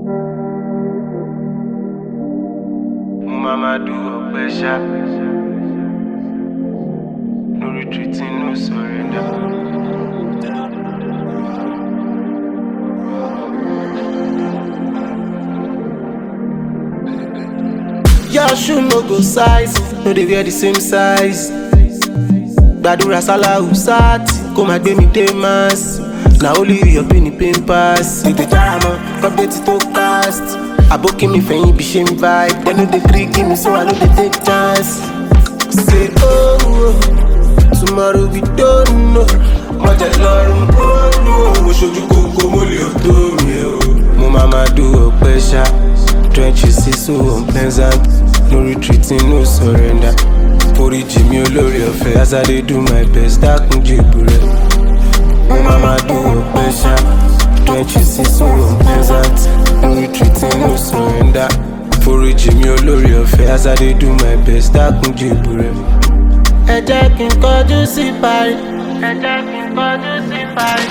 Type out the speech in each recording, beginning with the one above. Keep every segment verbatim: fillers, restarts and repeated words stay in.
Mama do a pressure. No retreating, no surrender. Your shoe no go size, no they wear the same size. Gbadura sala usat, come and give me day mass. Now only you your penny pain pass. You the drama, update to cast. Aboki me fẹ́yìn bí ṣe ń vibe. They know they gree give me so I know they take chance. Say oh, oh, tomorrow we don't know. Mo jẹ lọ́rùn oh no. Mo ṣojú kókó mo lè tó mi o. Mo máa ma do ọpẹ́ ṣá. Trenches sí so unpleasant. No retreating, no surrender. Foríjì mi olórí ọ̀fẹ́ as I dey do my best. Dákun jèbù rẹ̀. Mo máa ma do ọpẹ́ ṣá. Trenches sí so unpleasant. No retreating, no surrender. Foríjì mi olórí ọ̀fẹ́ as I dey do my best. Dákun jèbù rẹ̀. Ẹ jẹ́ kí n kọjú sí parí. Ẹ jẹ́ kí n kọjú sí parí.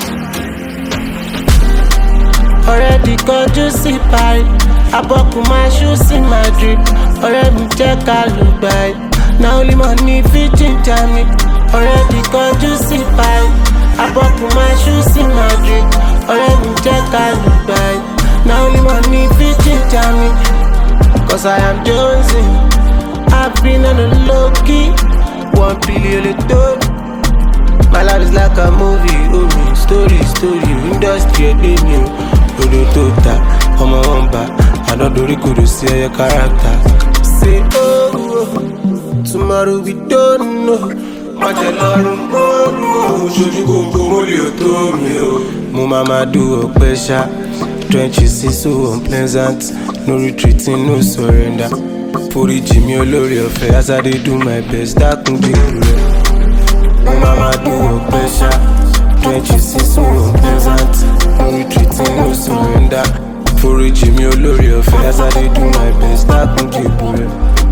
Ọ̀rẹ́ di kọjú sí parí. Abọ́kùn máa ṣú sí my drip. Ọ̀rẹ́ mi jẹ́ ká ló gbà ẹ́. Na only money fit ginger me. Ọ̀rẹ́ di kọjú sí parí. Abọ́kùn máa ṣú sí my drip. Ọ̀rẹ́ mi jẹ́ ká ló gbà ẹ́. Na only money fit ginger me. Cause I am Jonesy. I've been on the low key. One billion a day. My life is like a movie. Oh me, story, story. Industry ẹgbẹ́ mi o. Odo tó ta, ọmọ wọn bá. Àná dorí kodò sí ẹyẹ character. Say oh, oh, tomorrow we don't know. Má jẹ lọ́rùn oh no. Mo ṣojú kókó mo lè tó mi o. Mo máa ma do ọpẹ́ ṣá. Trenches sí so unpleasant. No retreating, no surrender. Foríjì mi olórí ọ̀fẹ́ as I dey do my best. Dákun jèbù rẹ̀. Mo máa ma do ọpẹ́ ṣá. Trenches sí so unpleasant. No retreating, no surrender. Foríjì mi olórí ọ̀fẹ́ as I dey do my best. Dákun jèbù rẹ̀.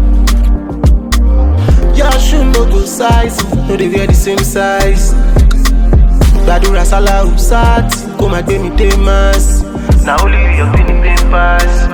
Your shoe no go size, no they wear the same size. Gbadura sala usat, come and give me day mass. Now only you your penny pain pass.